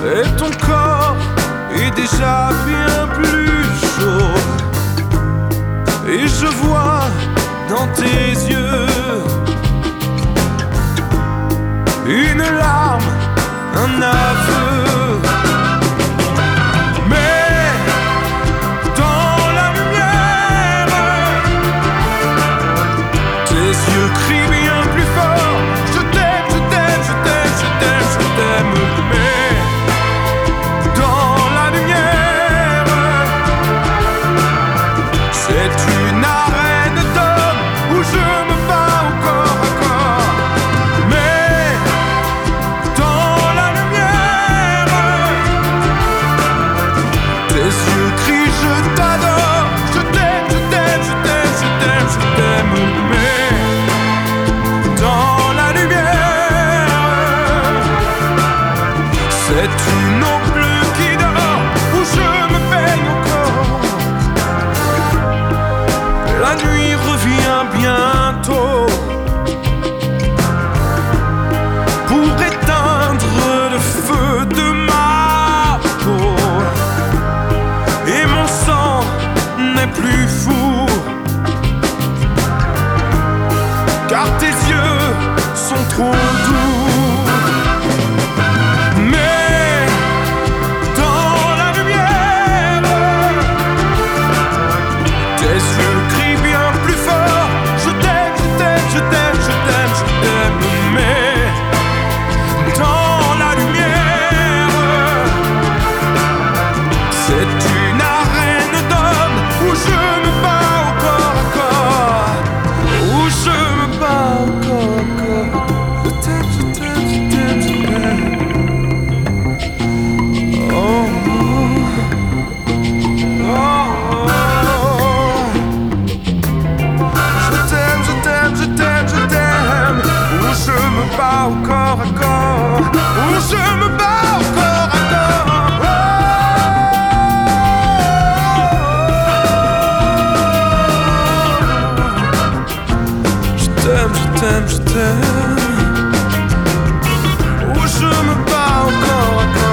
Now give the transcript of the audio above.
Et ton corps est déjà bien plus chaud. Et je vois dans tes yeux une larme, un aveu. Mais dans la lumière, tes yeux crient bien plus fort. Je t'aime, je t'aime, je t'aime, je t'aime, je t'aime. Mais dans la lumière, c'est une arène d'hommes où je me bats au corps à corps. Mais dans la lumière, tes yeux crient je t'adore. Je t'aime, je t'aime, je t'aime, je t'aime, je t'aime. Mais dans la lumière, c'est une ombre bleue qui dort où je me baigne encore. La nuit revient bientôt pour éteindre le feu de ma peau. Et mon sang n'est plus fou, car tes yeux sont trop doux. Mais dans la lumière, tes yeux crient bien plus fort. Je t'aime, je t'aime, je t'aime, je t'aime, je t'aime. Mais dans la lumière, c'est une arène d'hommes où je me bats au corps à corps. Où je me bats au corps à corps. Je t'aime, je t'aime, je t'aime, je t'aime. Oh, oh, oh, oh. Je t'aime, je t'aime, je t'aime, je t'aime. Où je me bats au corps à corps. Où je me bats au corps à corps. Je t'aime, je t'aime, je t'aime. Où je me bats au corps à corps.